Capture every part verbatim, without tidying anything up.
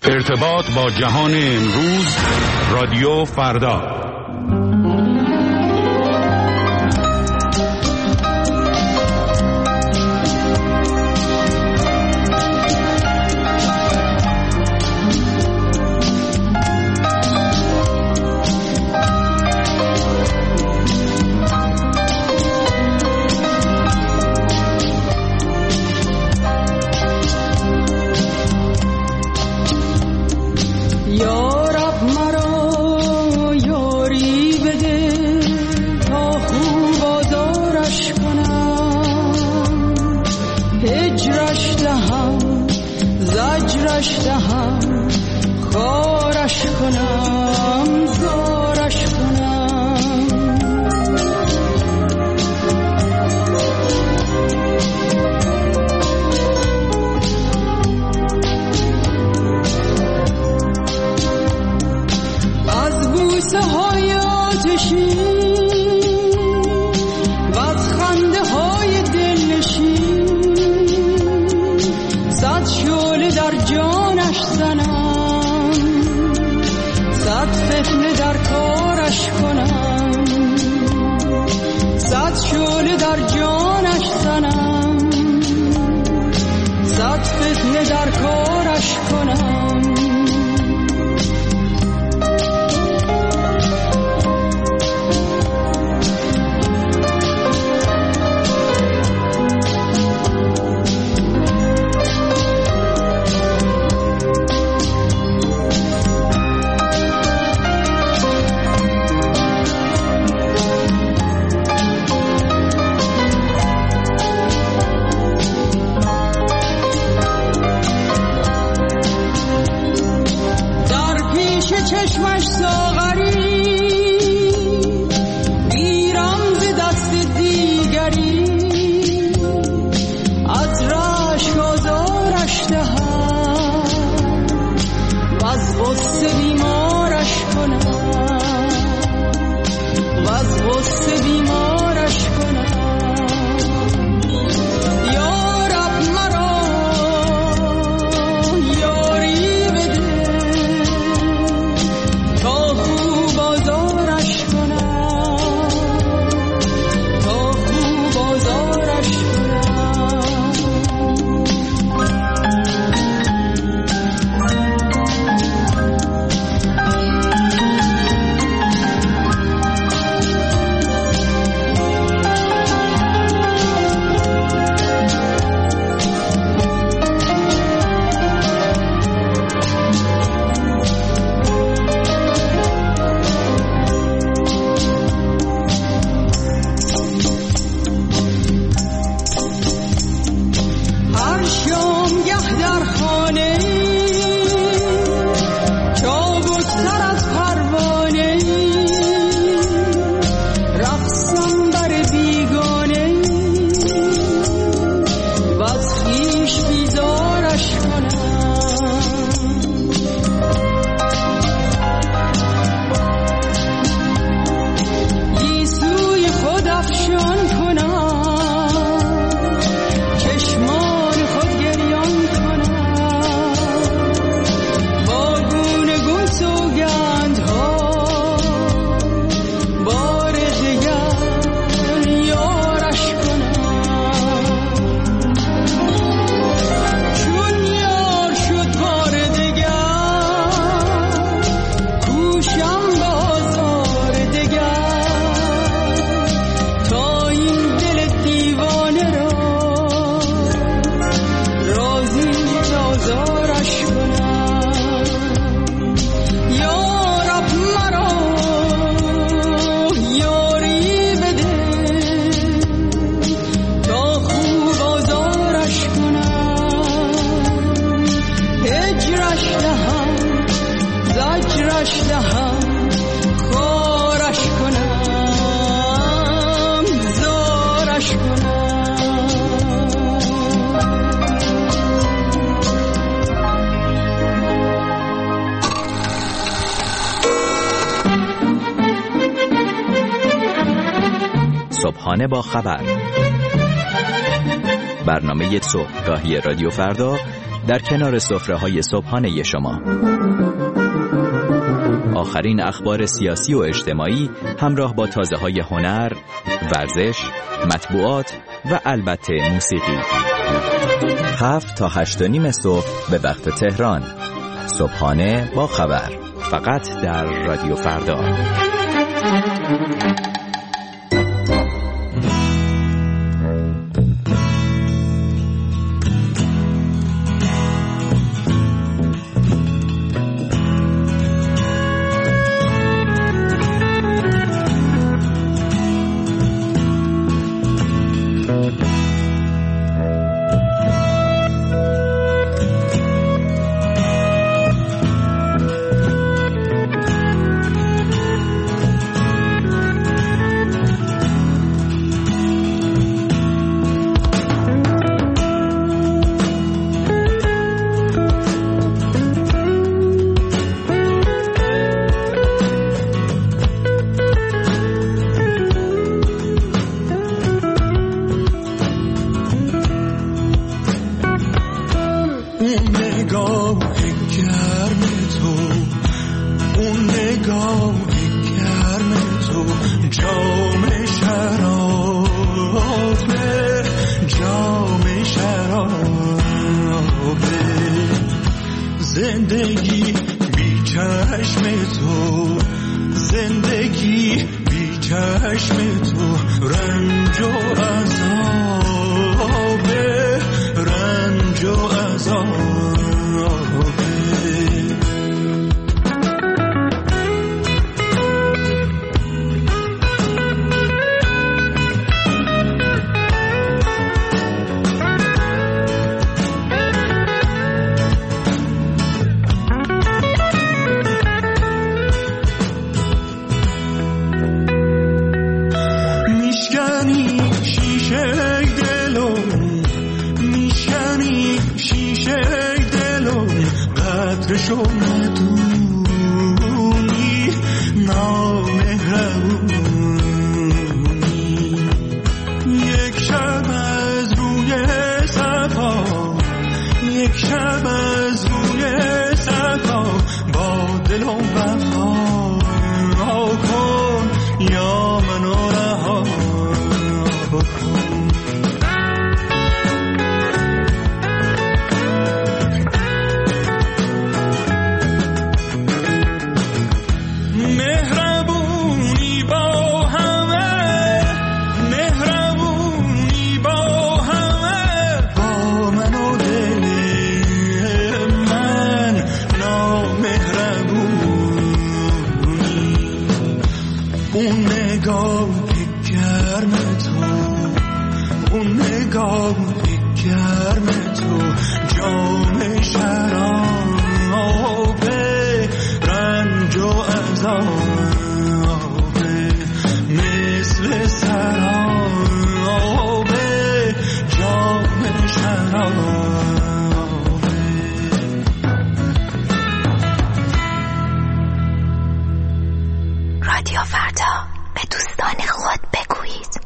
ارتباط با جهان امروز، رادیو فردا. صبحانه با خبر، برنامه صبحگاهی رادیو فردا در کنار سفره‌های صبحانه شما. آخرین اخبار سیاسی و اجتماعی همراه با تازه‌های هنر، ورزش، مطبوعات و البته موسیقی. هفت تا هشت و نیم صبح به وقت تهران. صبحانه با خبر، فقط در رادیو فردا. زندگی بی چشم تو، زندگی بی چشم تو، رنج و عذاب، رنج و عذاب. شو ندونی نامهربونی، یک شب از روی صفا، یک شب از روی صفا، با دل و وفا کن یا منو رها کن. رادیو فردا، به دوستان خود بگویید.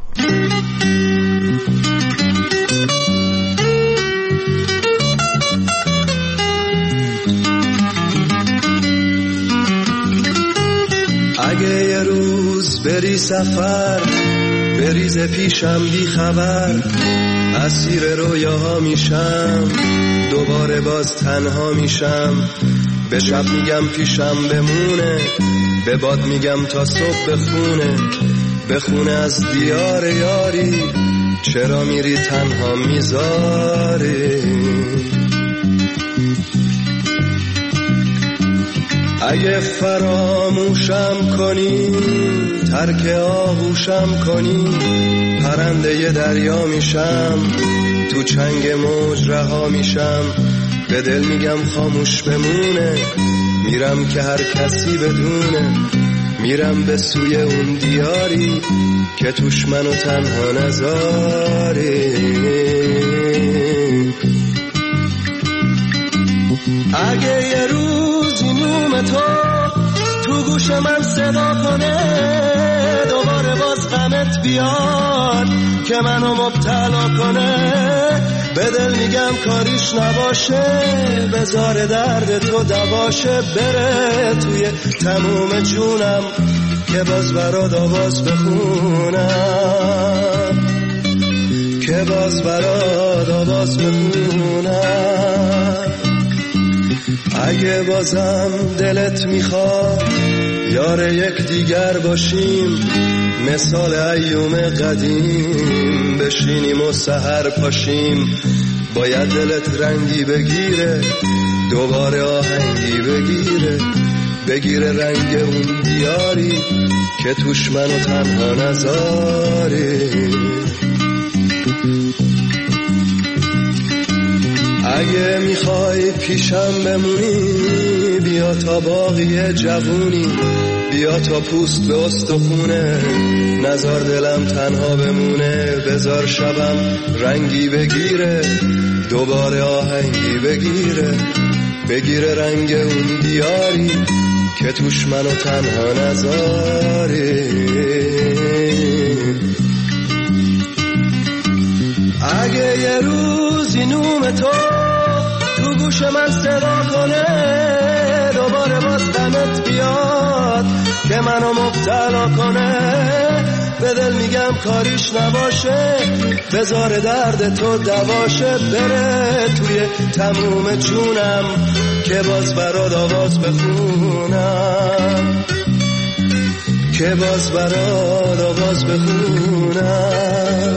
اگه یه روز بری سفر، بریز پیشم بی خبر، اسیر رویاها میشم، دوباره باز تنها میشم. به شب میگم پیشم بمونه، به باد میگم تا صبح بخونه، بخونه از دیار یاری، چرا میری تنها میذاری. اگه فراموشم کنی، ترک آغوشم کنی، پرنده ی دریا میشم، تو چنگ موج رها میشم. به دل میگم خاموش بمونه، میرم که هر کسی بدونه، میرم به سوی اون دیاری که توش منو تنها نذاری. اگه یه روزی نوم تو تو تو گوش من صدا کنه، دوباره باز غمت بیاد که منو مبتلا کنه. به دل میگم کاریش نباشه، بذار درد تو دواشه، بره توی تموم جونم که باز برات آواز بخونم، که باز برات آواز بخونم. اگه بازم دلت میخواد یار یک دیگر باشیم، مثال ایوم قدیم بشینیم و سحر پاشیم. باید دلت رنگی بگیره، دوباره آهنگی بگیره، بگیره رنگ اون دیاری که توش منو تنها نذاری. اگه میخوای پیشم بمونی، بیا تا باقی جوونی، بیا تا پوست به استخونه، نزار دلم تنها بمونه. بزار شبم رنگی بگیره، دوباره آهنگی بگیره، بگیره رنگ اون دیاری که توش منو تنها نذاری. اگه یه روزی نوم تو تو گوش من صدا کنه، دوباره باز غمت بیاد که منو مبتلا کنه. به دل میگم کاریش نباشه، بذار درد تو دواشه، بره توی تموم جونم که باز برات آواز بخونم، که باز برات آواز بخونم.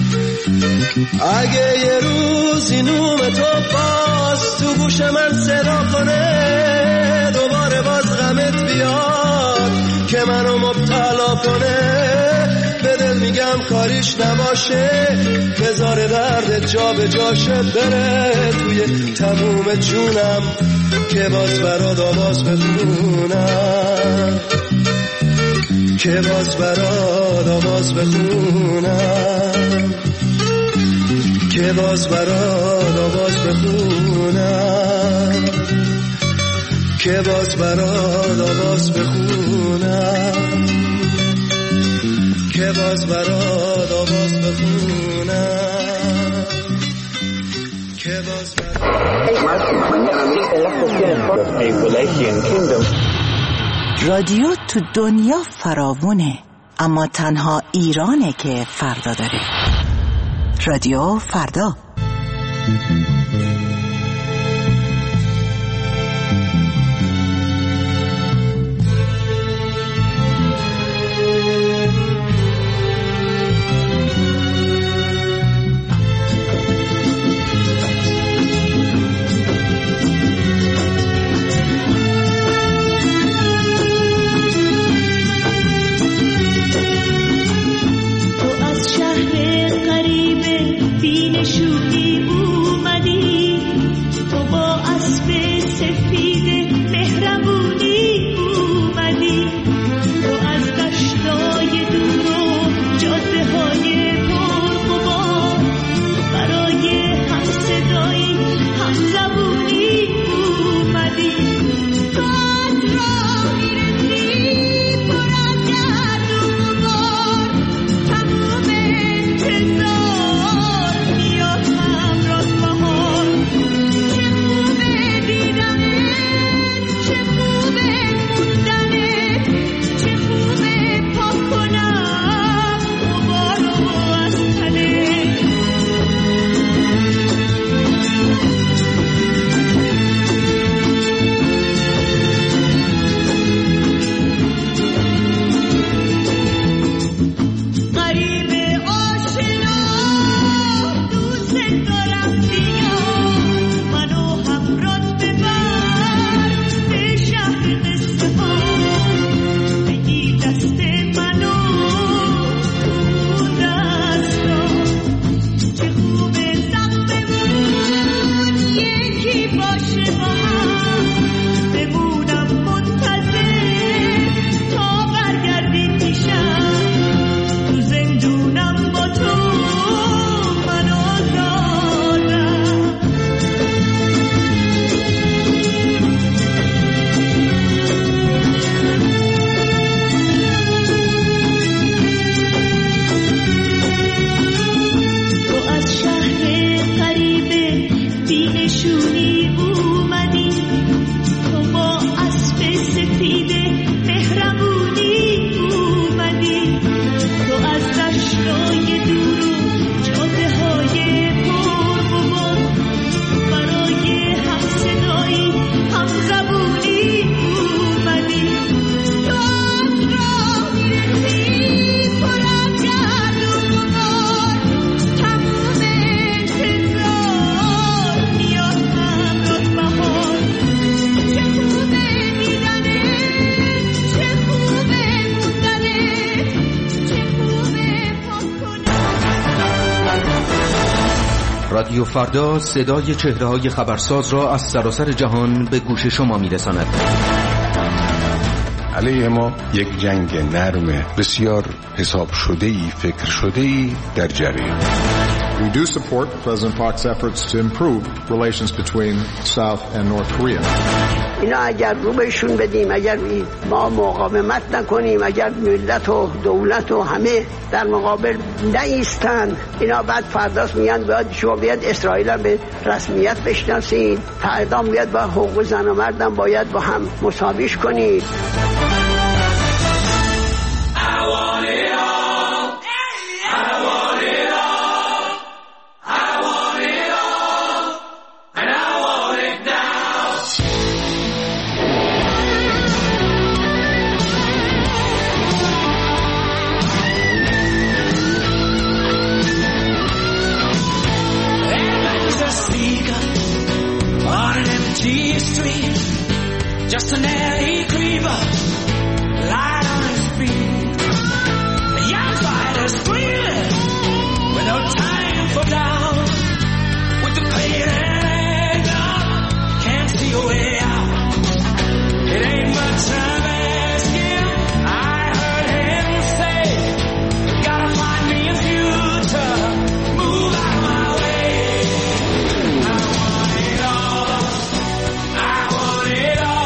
اگه یه روزی نوم تو باز تو گوش من صدا کنه، دوباره باز غمت بیاد که منو مبتلا کنه. به دل میگم کاریش نباشه، بذار درد جا به جاشه، بره توی تموم جونم که باز برات آواز بخونم، که باز برات آواز بخونم، که باز برات آواز بخونم، که باز برات آواز بخونم، که باز برات آواز بخونم، که باز رادیو تو دنیا فراوونه، اما تنها ایرانه که فردا داره. رادیو فردا. رادیو فردا صدای چهره‌های خبرساز را از سراسر جهان به گوش شما می‌رساند. علیه ما یک جنگ نرم بسیار حساب شده‌ای، فکر شده‌ای در جریان. We do support President Park's efforts to improve relations between South and North Korea. اینا اگر رو بهشون بدیم، اگر ما مقاومت نکنیم، اگر ملت و دولت و همه در مقابل نایستن، اینا بعد فرداست میگن باید شما بیاد اسرائیل هم به رسمیت بشناسید، تعدام بیاد با حقوق زن و مردم باید با هم مساویش کنید. Just an alley creeper, light on his feet. The young fighter's screaming with no time for down. With the pain and anger, can't see a way out. It ain't much time asking. I heard him say, gotta find me a future, move out of my way. I want it all, I want it all.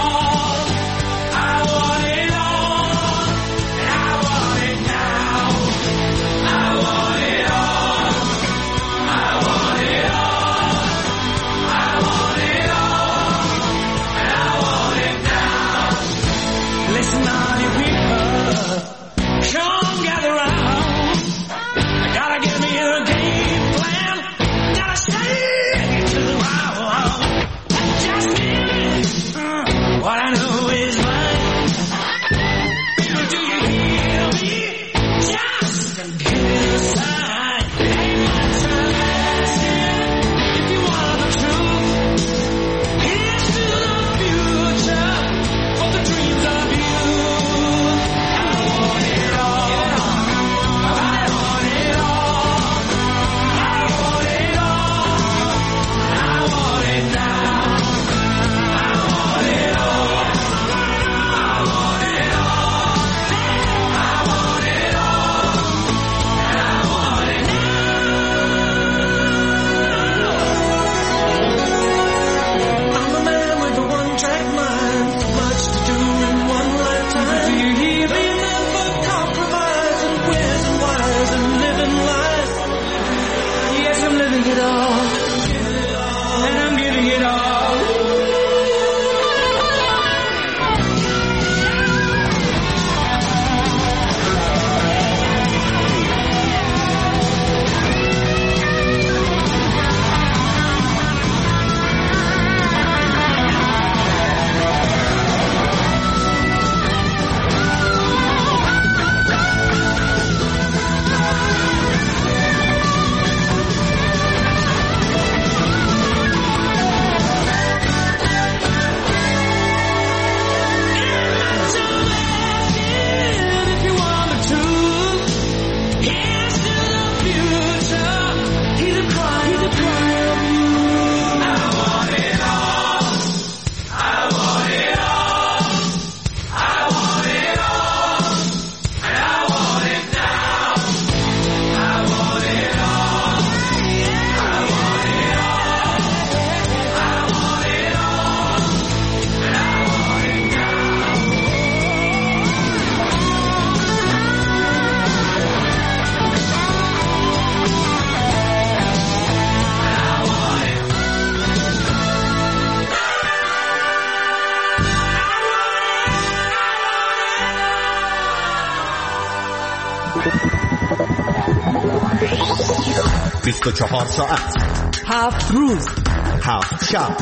بیست و چهار ساعت، هفت روز، هفت شب،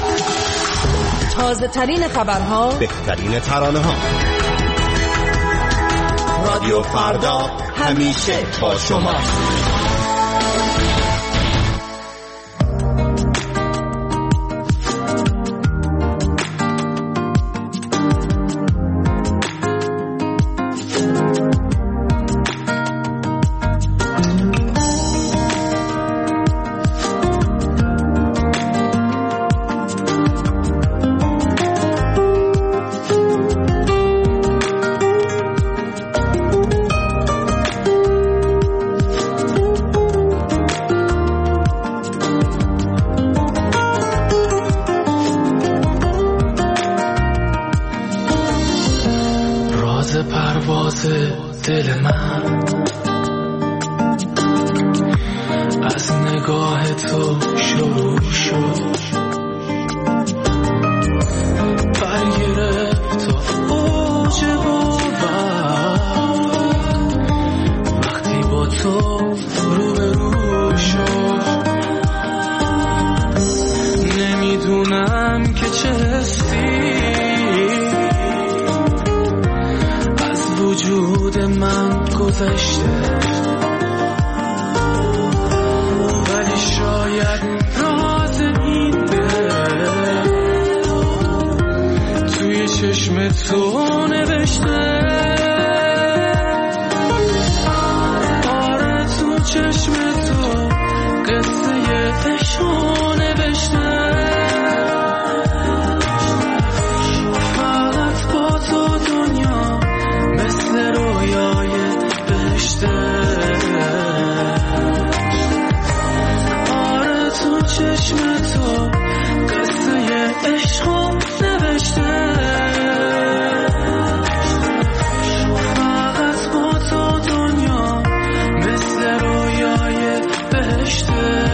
تازه ترین خبرها، بهترین ترانه ها. رادیو فردا همیشه با شما. پرواز دل من از نگاه تو شروع شد، برگرفت تا اوج باور وقتی با تو روبرو شد. نمیدونم که چه حسی از وجود من گذشته، ولی شاید راز این دل توی چشم تو نوشته. آره تو چشم تو قصه عشقو نوشته. فقط با تو دنیا مثل رویای بهشته. آره تو چشم تو قصه عشقو نوشته. فقط با تو دنیا مثل رویای بهشته.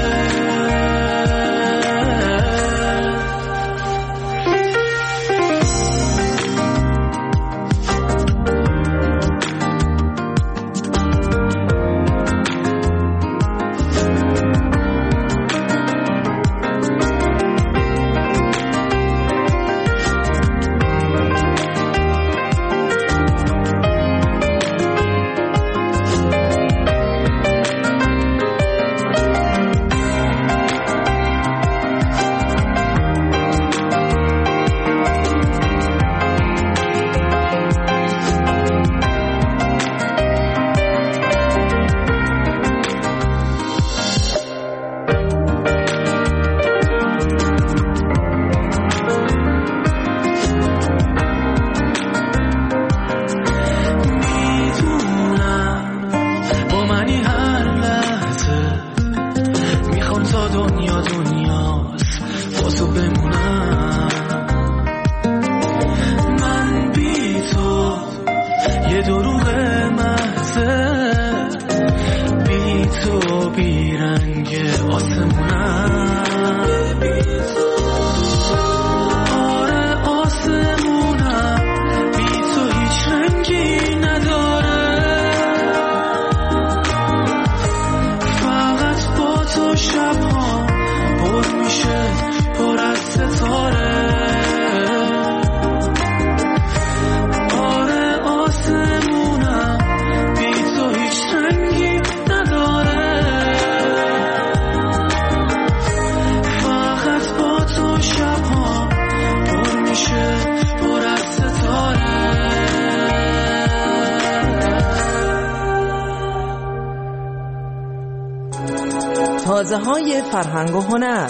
تازه های فرهنگ و هنر.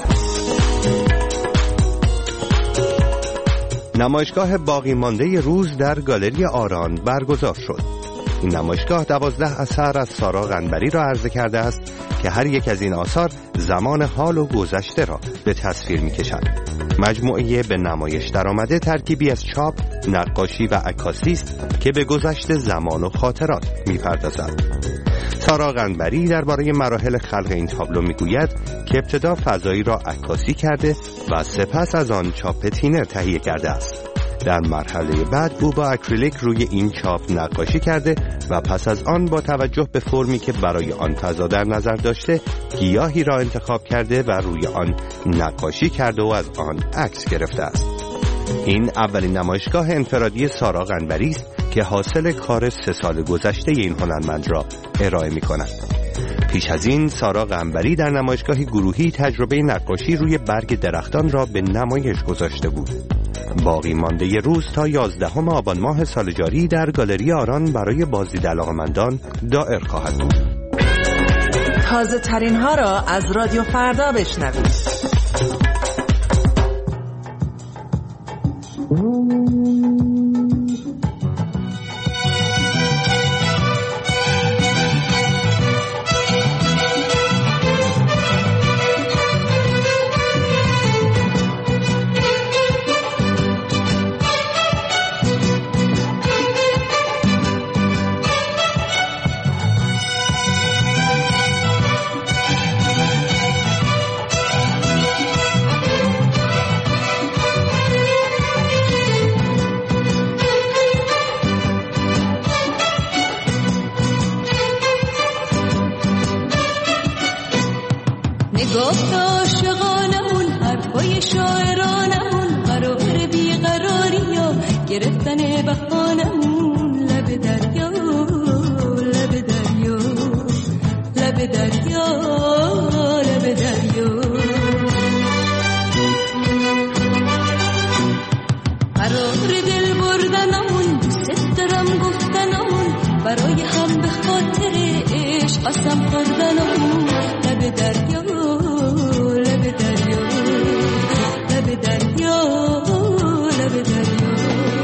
نمایشگاه باقی مانده روز در گالری آران برگزار شد. این نمایشگاه دوازده اثر از سارا قنبری را عرضه کرده است که هر یک از این آثار زمان حال و گذشته را به تصویر می‌کشند. مجموعه به نمایش درآمده ترکیبی از چاپ، نقاشی و عکاسی است که به گذشت زمان و خاطرات می‌پردازد. سارا قنبری درباره مراحل خلق این تابلو میگوید که ابتدا فضایی را عکاسی کرده و سپس از آن چاپ تینر تهیه کرده است. در مرحله بعد او با اکریلیک روی این چاپ نقاشی کرده و پس از آن با توجه به فرمی که برای آن فضا در نظر داشته گیاهی را انتخاب کرده و روی آن نقاشی کرده و از آن عکس گرفته است. این اولین نمایشگاه انفرادی سارا قنبری است که حاصل کار سه سال گذشته این هنرمند را ارائه می کند. پیش از این سارا قنبری در نمایشگاه گروهی تجربه نقاشی روی برگ درختان را به نمایش گذاشته بود. باقی مانده روز تا یازدهم آبان ماه سال جاری در گالری آران برای بازدید علاقه‌مندان دائر خواهد بود. تازه ترین ها را از رادیو فردا بشنوید. گفت عاشقانمون حرفای شاعرانمون قرار بیقراری ها گرفتن بهانمون لب دریا لب دریا لب دریا لب دریا قرار دل بردنمون دوست دارم گفتنمون برای هم به خاطر عشق قسم خوردنمون لب دریا لب دریا لب دریا لب دریا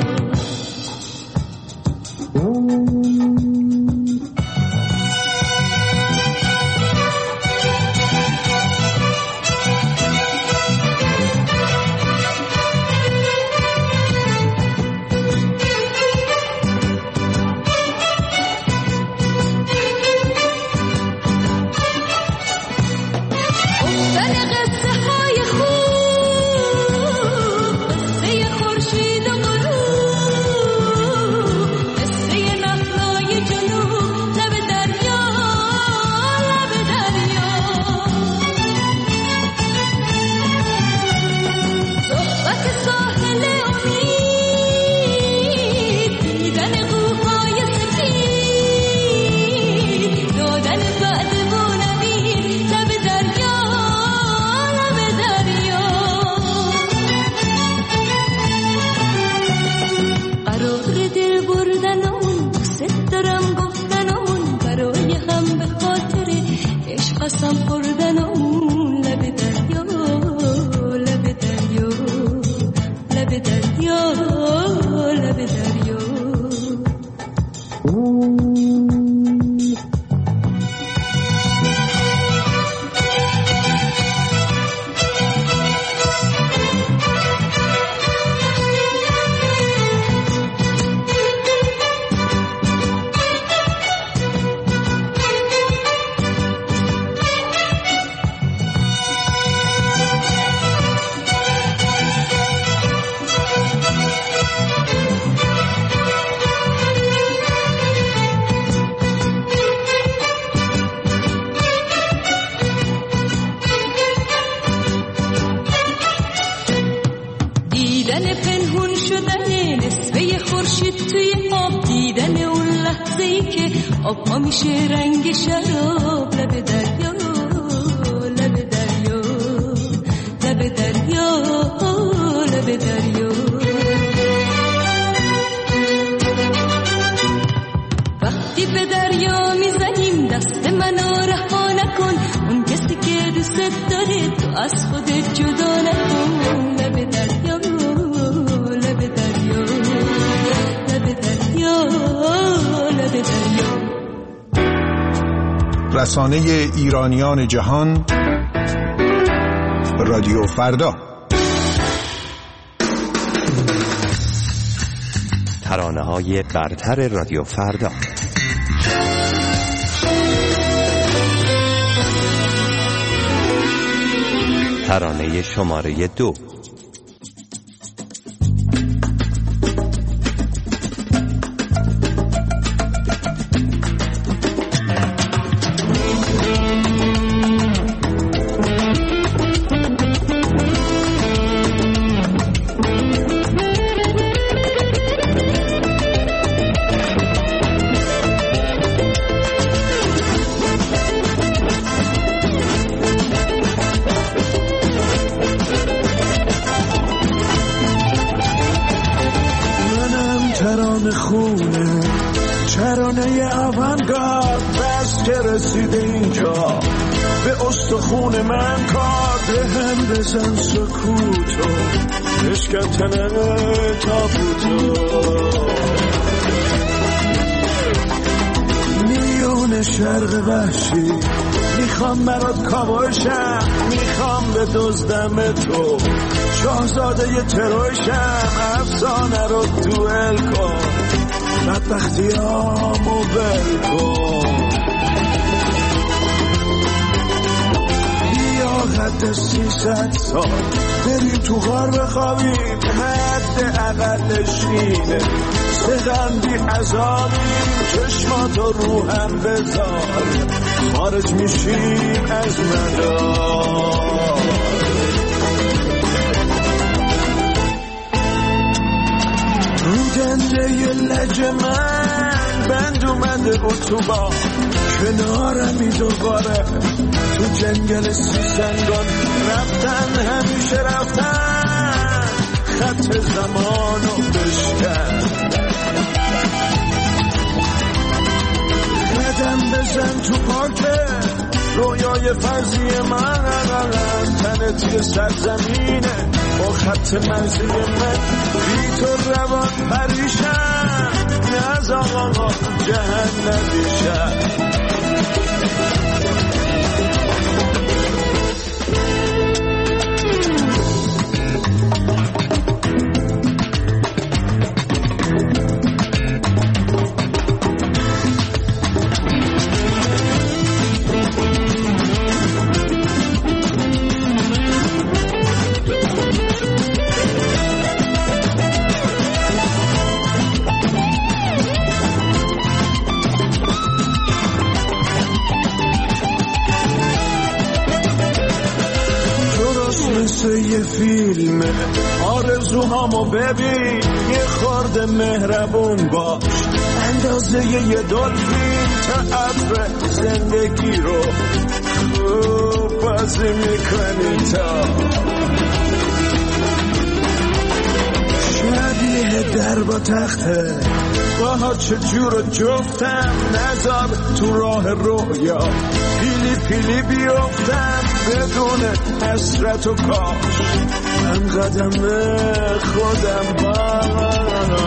آب ها میشه رنگ شراب لب دریا لب دریا لب دریا لب دریا وقتی به دریا میزنیم دست منو رها نکن اون کسی که دوست داره تو از خودت جدا نکن لب دریا لب دریا لب دریا لب دریا رسانه ایرانیان جهان رادیو فردا ترانه‌های برتر رادیو فردا ترانه شماره دو خون من کار به هم بزن سکوتو اشکتن تابوتو میون شرق وحشی میخوام برات کابوشم میخوام به دزدم تو شاهزاده ی تروشم افسانه رو دوئل کن بدبختی هامو بل کن قد سیصد سال بریم تو غار بخوابیم حد اقلشینه سغندی عذابیم چشماتو رو هم بذار خارج میشیم از مدار. رو دنده لج من بند اومده اتوبان، کنارمی دوباره تو جنگل سیسنگان. رفتن همیشه رفتن، خط زمانو بشکن. قدم بزن تو پارک رویای فرضی من، تنه توی سرزمینه با خط مرزی من. بی تو روان پریشم، از آقا جهنمی شد. یه فیلم آرزوهامو ببین، یه خورده مهربون باش، اندازه یه دلفین تا ابر زندگی رو خوب بازی میکنی. تا شبیه در با تخته باها چجور جفتم، نذار تو راه رویا پیلی پیلی بیفتم بدون حسرت و کاش من قدم خودم باش.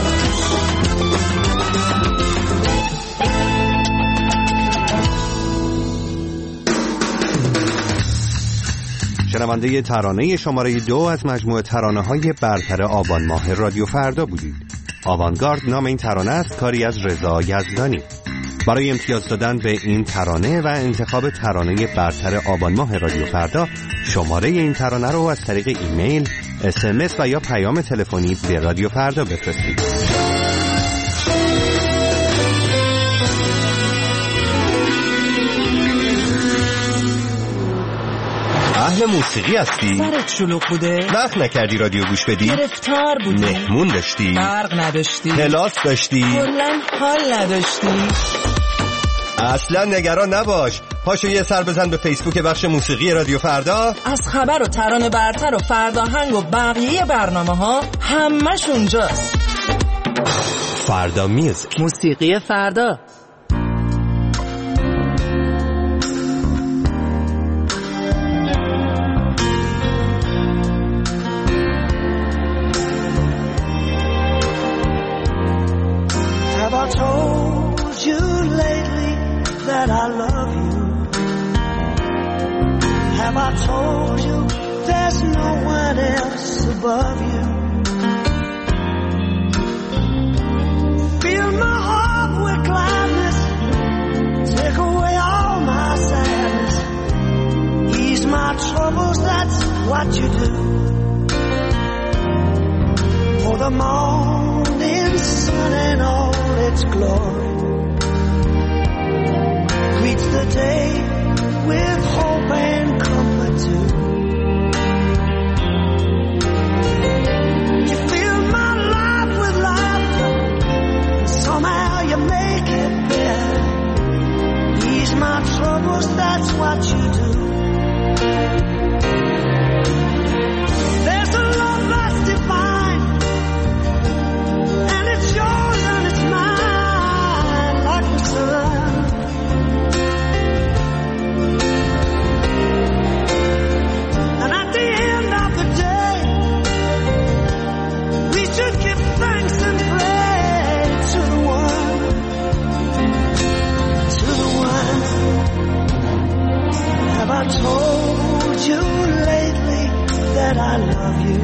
شنونده ترانه شماره دو از مجموعه ترانه های برتر آبان ماه رادیو فردا بودید. آوانگارد نام این ترانه است، کاری از رضا یزدانی. برای امتیاز دادن به این ترانه و انتخاب ترانه برتر آبان ماه رادیو فردا، شماره این ترانه رو از طریق ایمیل، اس ام اس و یا پیام تلفنی به رادیو فردا بفرستید. اهل موسیقی هستی؟ سرت شلوغ بوده؟ وقت نکردی رادیو گوش بدی؟ گرفتار بودی؟ مهمون داشتی؟ برق نداشتی؟ کلاس داشتی؟ کلاً حال نداشتی؟ اصلا نگران نباش، پاشو یه سر بزن به فیسبوک بخش موسیقی رادیو فردا. از خبر و ترانه برتر و فرداهنگ و بقیه برنامه ها همش اونجاست. فردا میوزیک، موسیقی فردا. That I love you. Have I told you there's no one else above you? Fill my heart with gladness, take away all my sadness, ease my troubles, that's what you do. For the morning sun and all its glory greets the day with hope and comfort too. You fill my life with laughter, somehow you make it better. Ease my troubles, that's what you do. There's a love that's divine, and it's yours and it's mine, like the sun. I told you lately that I love you.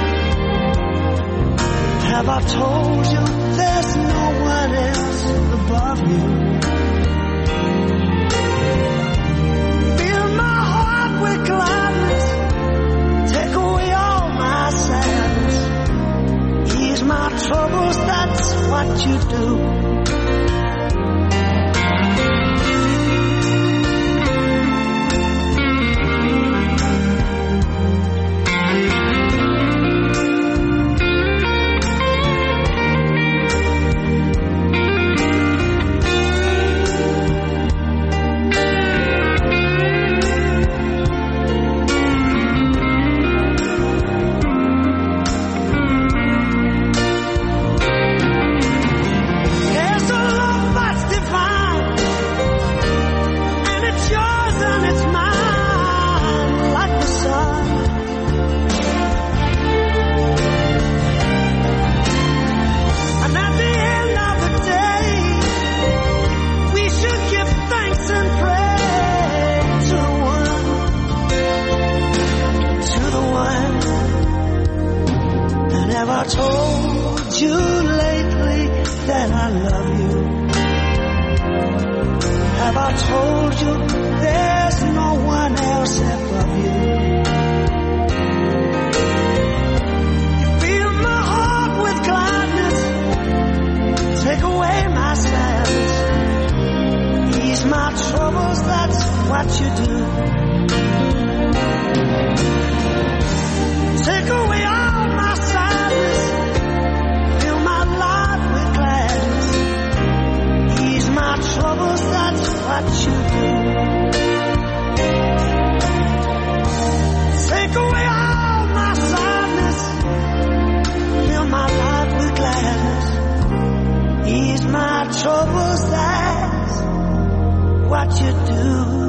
Have I told you there's no one else above you? Fill my heart with gladness, take away all my sadness, ease my troubles, that's what you do. I told you lately that I love you? Have I told you there's no one else above you? You fill my heart with gladness, take away my sadness, ease my troubles, that's what you do. Take away all my sadness, fill my life with gladness, ease my troubles, that's what you do. Take away all my sadness, fill my life with gladness, ease my troubles, that's what you do.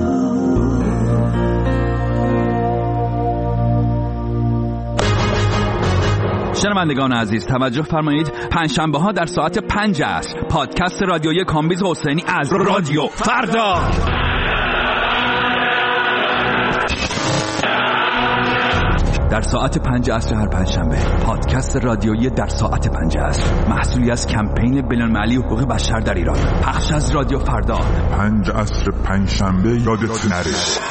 شنوندگان عزیز توجه فرمایید، پنجشنبه ها در ساعت پنج عصر پادکست رادیویی کامبیز حسینی از رادیو فردا. در ساعت پنج عصر هر پنجشنبه پادکست رادیویی در ساعت پنج عصر، محصولی از کمپین بین‌المللی حقوق بشر در ایران، پخش از رادیو فردا. پنج عصر پنجشنبه یادت نره.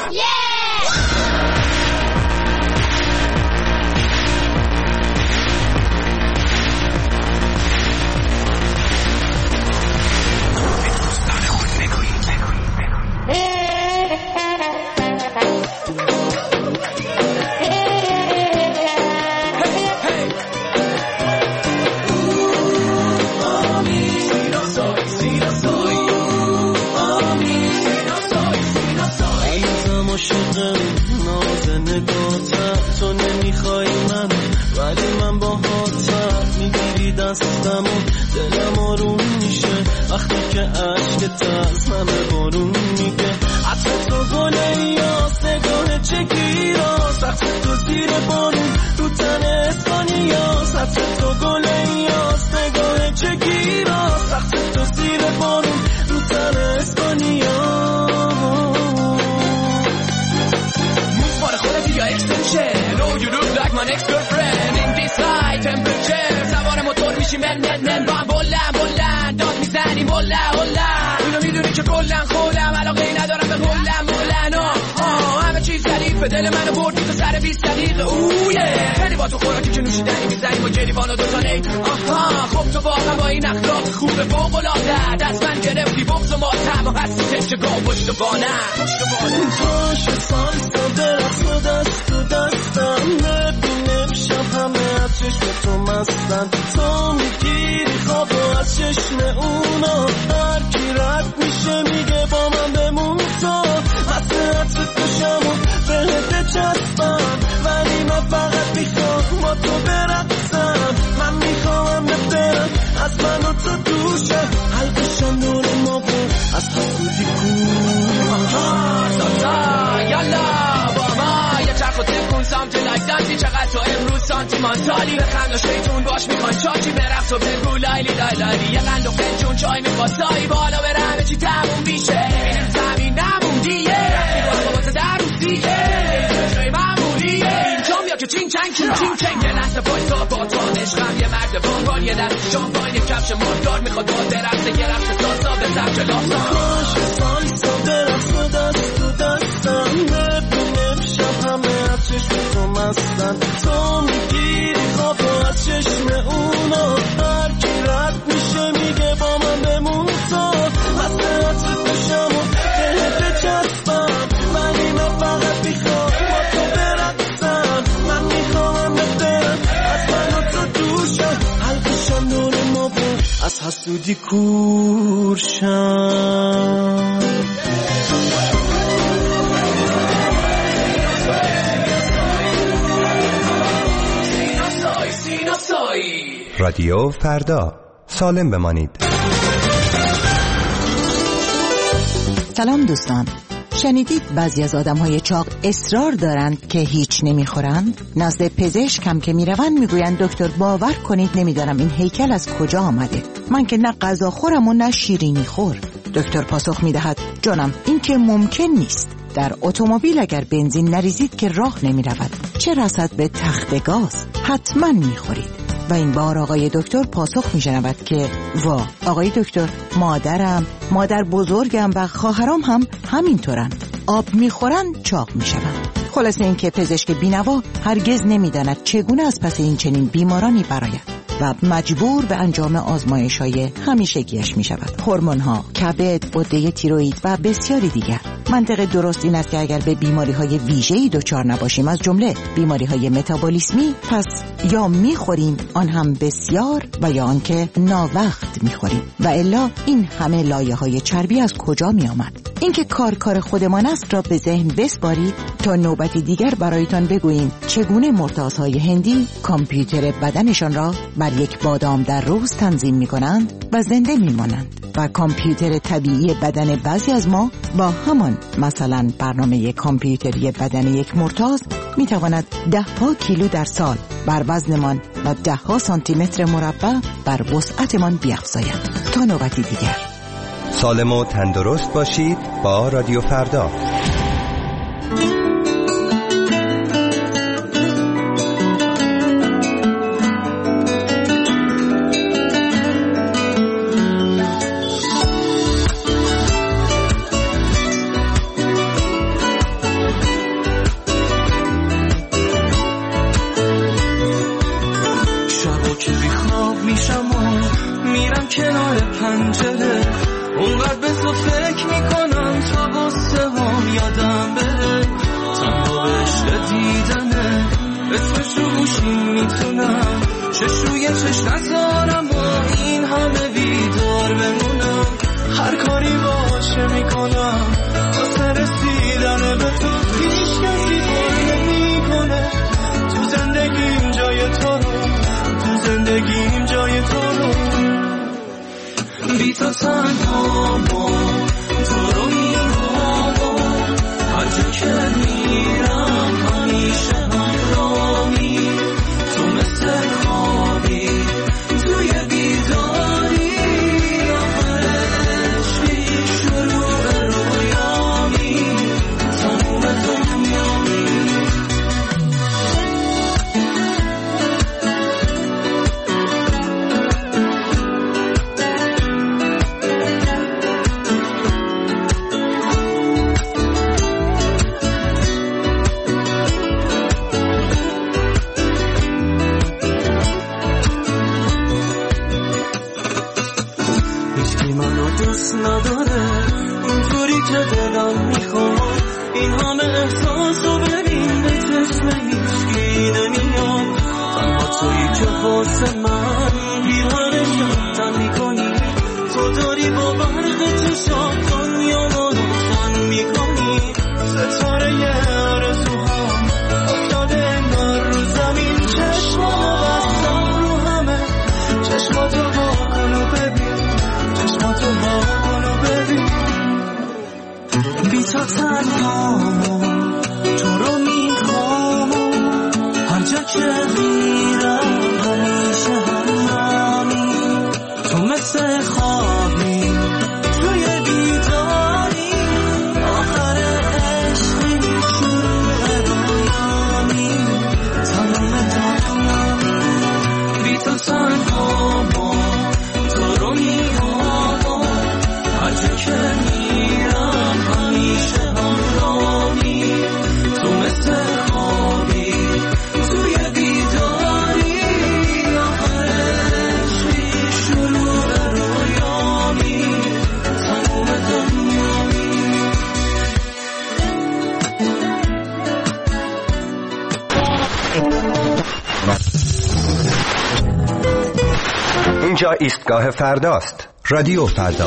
دلم آروم میشه وقتی که عشقت از همه بارون میگه. عطر تو گل یاس، نگاه چگیراس، عطر تو زیر بارون رو تن اسپانیاس. عطر تو گل یاس، نگاه چگیراس، عطر تو زیر بارون رو تن اسپانیاس. Move for the quality of extension. Oh, you look like my next girlfriend in this high temperature. سوار موتور میشی من من من با هم بلند بلند داد میزنیم هلا هلا. اینو میدونی که کلن خودم علاقه ندارم به هلن بلن. آه همه چیز ظریفه، دل منو بردی تو سر بیست دقیقه. اوه خیلی با تو خوراکی که نوشیدنی میزنیم و گریبان و دوتا نیت. آها خب تو واقعا با این اخلاق خوبه فوق العاده دست من گرفتی بغض و ماتم و هستی تشگاه پشت بانم پشت بانم. پاش سالسا درست و دست و دستم نبینه شب همه از چشم تو مستن. تو میگیری خواب و از چشم اونا هر کی رد میشه میگه با من بمون. تو مثل عطر کشم و بهت چسبم، ولی من فقط میخوام با تو برقصم. من میخوام ببرم از من و تو دوشه حلقشم دور ما بود از حسودی کن. ساتا یالا با ما یه چرخ و تکون سامت لایزانتی. چقدر تو امروز سانتی مانتالی بخند و شیطون باش میخوان چاچی برقص و بگو لایلی لای لایلی. یه قند و فنجون چای میخواستایی بالا بره همه چی تموم میشه. میبینیم زمین نموندیه رفتی با بابات در روزیه جای معمولیه اینجا میا که چین چنگ چین چین چنگ. یه لحظه بایستا با تو عشقم یه مرد بانگان یه دست شامپاین یه کفش مردار میخواد با درخصه یه رقص ساسا به سبک لاسا. باشه سالسا درخص و دست و دستم نبینیم شب همه از چشم تو مستن. تو میگیری خواب و از چشم اونا هر کی رد میشه میگه با من بمون. تو مثل عطر بشم و بهت چسبم، ولی من فقط میخوام با تو برقصم. من میخوام ببرم از من و تو دوشم حلقشم دور ما بود از حسودی کورشم. رادیو فردا، سالم بمانید. سلام دوستان، شنیدید بعضی از آدم‌های چاق اصرار دارند که هیچ نمیخورند؟ نزد پزشک هم که میروند میگویند دکتر باور کنید نمیدانم این هیکل از کجا آمده، من که نه غذا خورم و نه شیرینی خور. دکتر پاسخ میدهد جانم این که ممکن نیست. در اتومبیل اگر بنزین نریزید که راه نمیرود، چه رسد به تخت گاز؟ حتما میخورید. و این بار آقای دکتر پاسخ میشنود که وا آقای دکتر، مادرم، مادر بزرگم و خواهرام هم همینطورن، آب میخورن چاق میشوند. خلاصه این که پزشک بینوا هرگز نمیداند چگونه از پس این چنین بیمارانی برآید و مجبور به انجام آزمایش‌های همیشگیش می‌شود. هورمون‌ها، کبد، غده تیروئید و بسیاری دیگر. منطق درست این است که اگر به بیماری‌های ویژه‌ای دچار نباشیم، از جمله بیماری‌های متابولیسمی، پس یا می‌خوریم آن هم بسیار و یا آنکه ناوقت می‌خوریم و الا این همه لایه‌های چربی از کجا می‌آمد؟ اینکه کار کار خودمان است را به ذهن بسپارید تا نوبتی دیگر برایتان بگوییم چگونه مرتازهای هندی کامپیوتر بدنشان را بر یک بادام در روز تنظیم می کنند و زنده می مانند و کامپیوتر طبیعی بدن بعضی از ما با همان مثلا برنامه کامپیوتری بدن یک مرتاز می تواند ده ها کیلو در سال بر وزنمان و ده ها سانتی متر مربع بر وسعتمان بیفزاید. تا نوبتی دیگر، سالم و تندرست باشید با رادیو فردا. اینجا ایستگاه فرداست. رادیو فردا.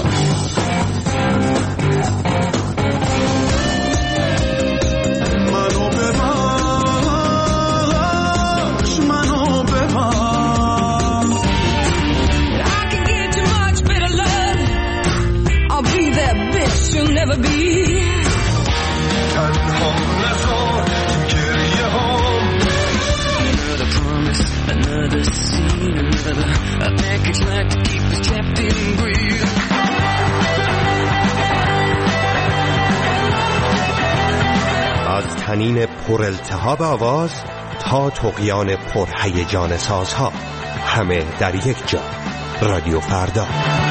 منو ببخش، منو ببخش. I can get too much better love. I'll be that bitch you'll never be. تنها نذار گریه هام. Another promise, another scene, another a package like to keep us trapped in greed. از تنین پر التهاب آواز تا طغیان پر هیجان سازها، همه در یک جا. رادیو فردا.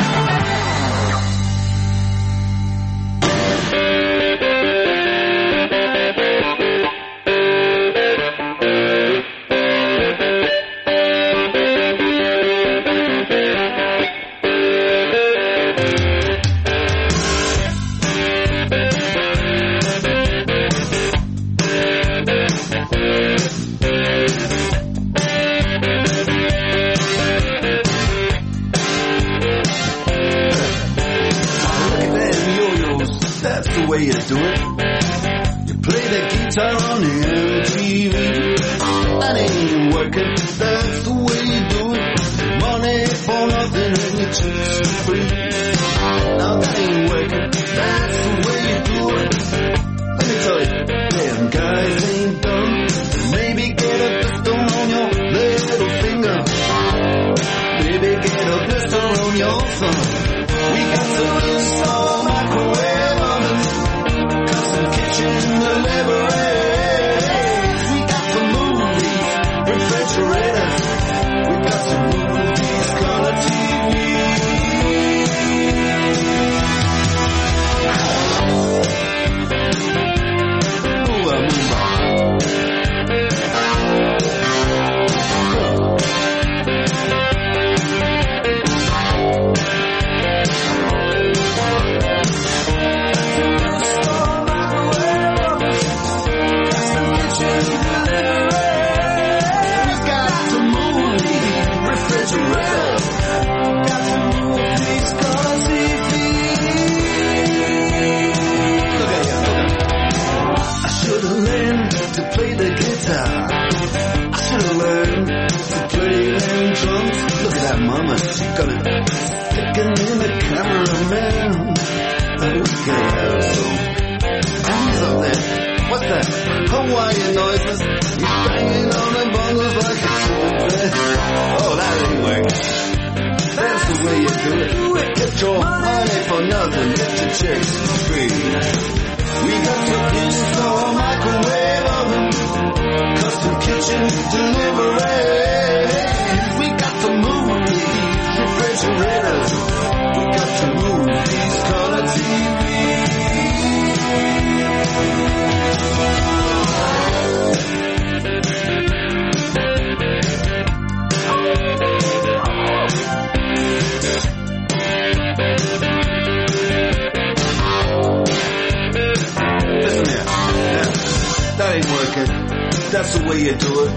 That's the way you do it.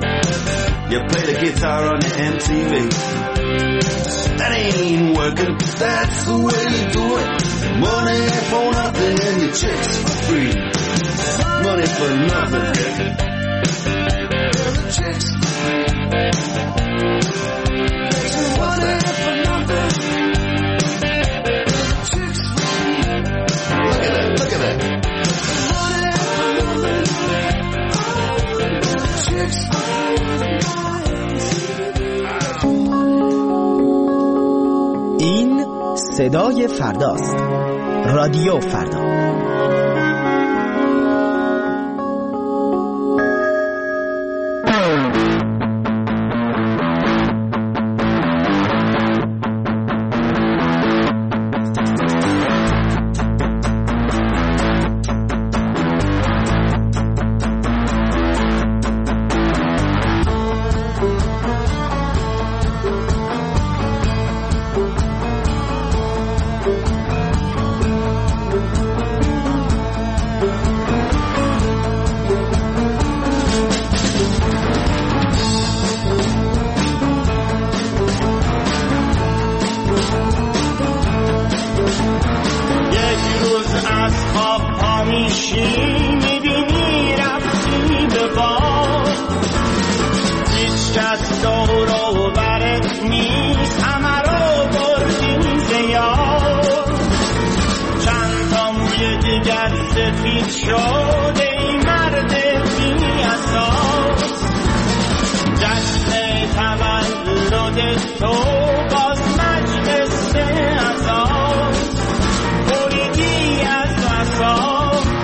You play the guitar on the M T V. That ain't working. That's the way you do it. Money for nothing and your chicks for free. Money for nothing. The chicks for free. Money for nothing. The chicks for free. Look at that. Look at that. این صدای فرداست. رادیو فردا.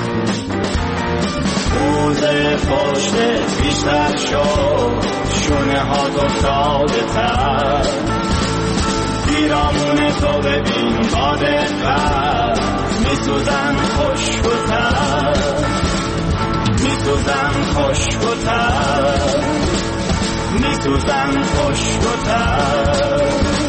بیشتر شد شونه شونه ها افتاده تر پیرامون تو ببین با دقت میسوزن خشک و تر میسوزن خشک و تر میسوزن خشک و تر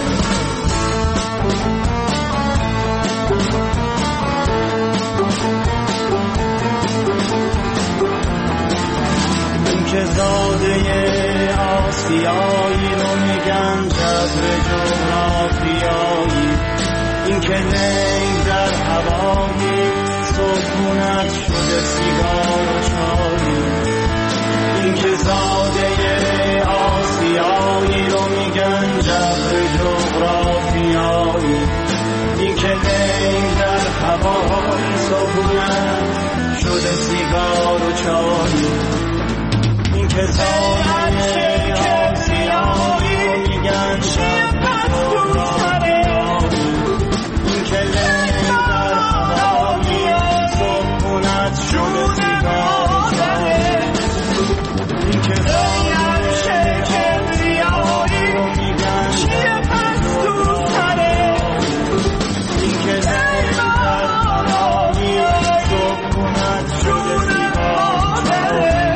این که زاده آسیایی رو میگن جبر جغرافیایی این که ننگ در هوایی سکونت شده سیگار و چایی این که زاده آسیایی رو میگن جبر جغرافیایی این که ننگ در هوایی سکونت شده سیگار و چایی این که زاده آسیایی رو میگن جبر جغرافیایی این که ننگ در هوایی سکونت شده سیگار و چایی این که زاده آسیایی رو میگن جبر جغرافیایی این که ننگ در هوایی سکونت شده سیگار و چایی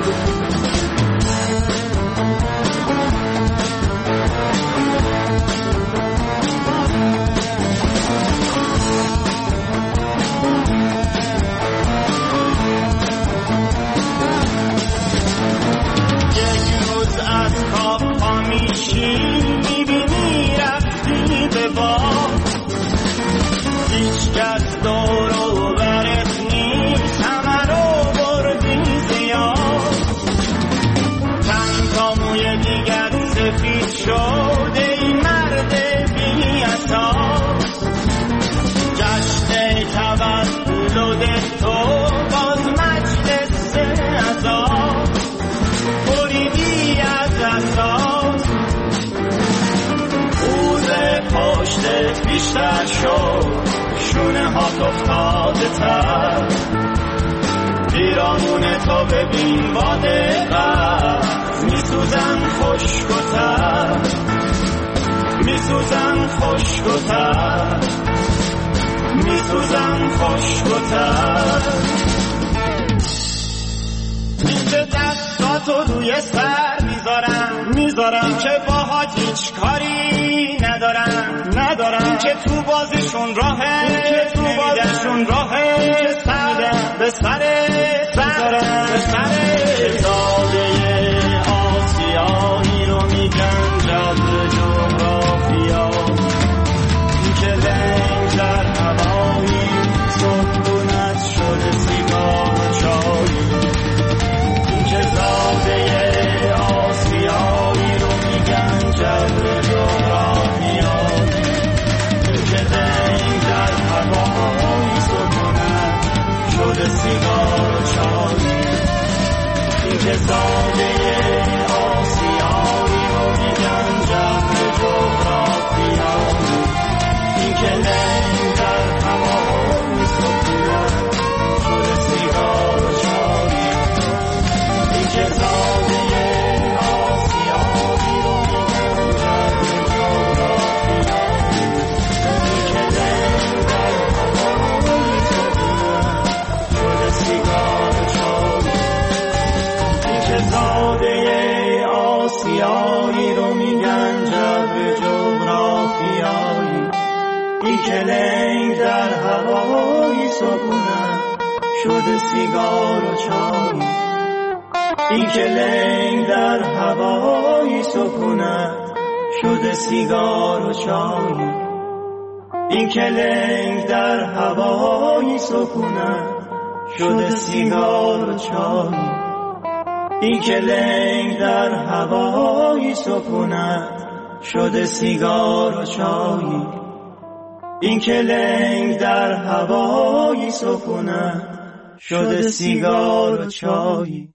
از خواب پا میشی میبینی رفتی به باد هیچ کس دور و برت نیست همه رو بردی زیاد چند تا موی دیگر سفید شده ای مرد بی اساس جشن تولد تو باز مجلس عذاب بریدی از اساس روز پشتت بیشتر شد شونه ها افتاده تر پیرامون تو ببین با دقت میسوزن خشک و تر میسوزن خشک و تر میسوزن خشک و تر اینکه دستاتو روی سر میذارم میذارم اینکه باهات هیچ کاری ندارم ندارم اینکه تو بازیشون راهه اینکه تو بازیشون راهه اینکه سر به سر میذارم به سر زاده آسیایی رو میگن جبر جغرافیایی اینکه لنگ در هوایی سکونت شده سیگار و چایی که زاده آسیایی رو میگن جبر جغرافیایی این که دنگ در هوایی سکونت شده سیگار و چایی این که زاده آسیایی رو میگن جبر جغرافیایی این که دنگ در هوایی سکونت شده سیگار و چایی که زاده آسیایی رو میگن جبر جغرافیایی این که دنگ در هوایی سکونت شده سیگار و چایی این که زاده آسیایی رو میگن جبر جغرافیایی این که دنگ در هوایی سکونت شده سیگار و چایی این که لنگ در هوایی سکونت شده سیگار و چایی این که لنگ در هوایی سکونت شده سیگار و چایی این که لنگ در هوایی سکونت شده سیگار و چایی این که لنگ در هوایی سکونت شده سیگار و چایی